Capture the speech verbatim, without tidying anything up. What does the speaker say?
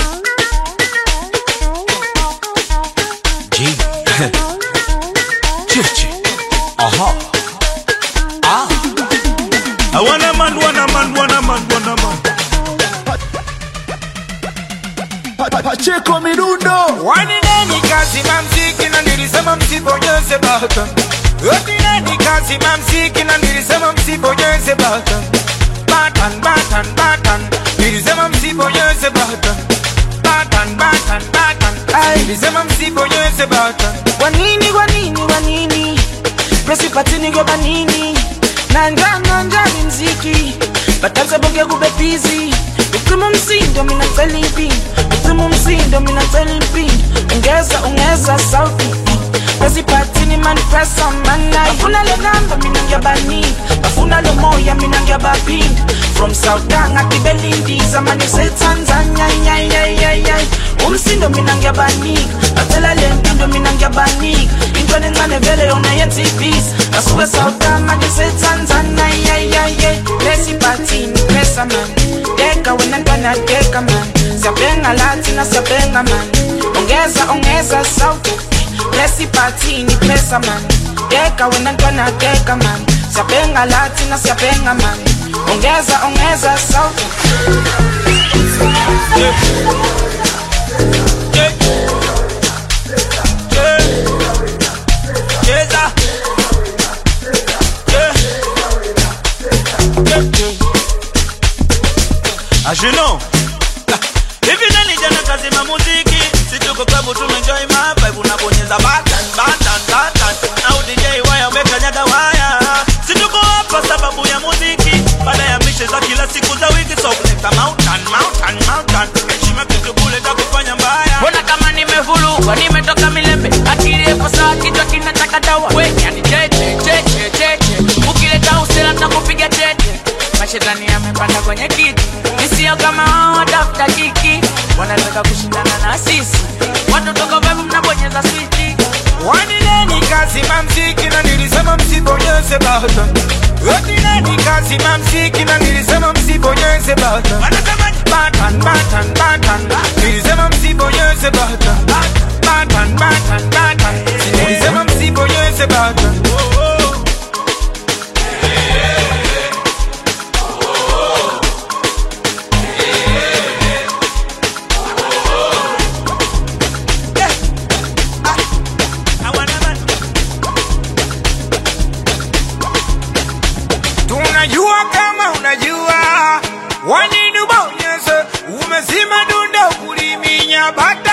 G. Chichi. Aha. Ah. I wanna man, wanna man, wanna man, wanna man. Pacheco Mirundo. Wani nani kazi mamziki na nilisema msibonyeze button. Wani nani kazi mamziki na nilisema msibonyeze button. Button, button, button. Nilisema msibonyeze button. Button, button, button. Ay, nilisema msibonyeze button. Wanini, wanini, wanini. Presi patini kwa banini. Nanja, nanja ni mziki. Batanza bonge kube busy. Ukimu msindo mina telipi. Ukimu msindo mina telipi. Ungeza, ungeza sauti. Presi patini man pressa manai. Bafuna le namba minangia bani. Bafuna le moya minangia babin. From South Danga ki Belindi. Zamani se Tanzania. Yay, yay, yay, yay. Umsindo minangia bani. Atela le mkindo minangia bani. Ingwane ngane vele ona ya T Vs. Asuwe South Danga ki se Tanzania. Yay, yay, yay. Presi patini pressa man. Deka wenantwana deka man. Siabenga latina siabenga man. Ongeza, ongeza sauti. Presi patini pressa man. Deka wenantwana deka man. Siabenga latina siabenga man. Ongeza, ongeza sauti. Yeah. Yeah. Yeah. Yeah. Yeah. Yeah. As you know. Hivi nani jana kazi ma muziki. Situko klabu tumenjoy my vibe. Unabonyeza button, button, button. Au D J waya umekanyaga waya. Situko hapa sababu ya muziki. Baada ya mishe za kila siku za wiki. So kuleta mountain, mountain, mountain. Heshima kitu kuleta kufanya mbaya. Wana kama nimevuluwa, nimetoka milembe. Akili epo sawa kichwa kinataka dawa. Wenya ni cheche, cheche, cheche. Ukileta usela nitakupiga tete. Mashetani yamepanda kwenye kiti. Nisio kama hao tafuta kiki. Wanataka kushindana na sisi. Watu toka vibe mnabonyeza switch. Wani nani kazi mamziki na nilisema msibonyeze button. Wani nani kazi mamziki na nilisema msibonyeze button. Button, button, button. Nilisema msibonyeze button. Button, button, button. Nilisema msibonyeze button. Tunajua kama unajua. Wani nubonyeze. Umezima dunda kuliminya button.